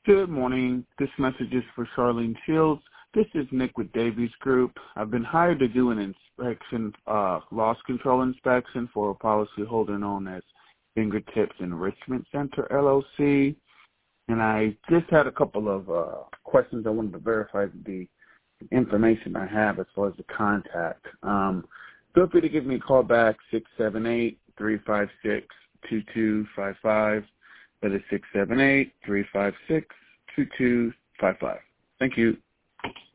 Good morning. This message is for Charlene Shields. This is Nick with Davies Group. I've been hired to do an inspection, loss control inspection for a policyholder known as Fingertips Enrichment Center, LLC. And I just had a couple of questions I wanted to verify the information I have as far as the contact. Feel free to give me a call back, 678-356-2255. That is 678-356-2255. Thank you.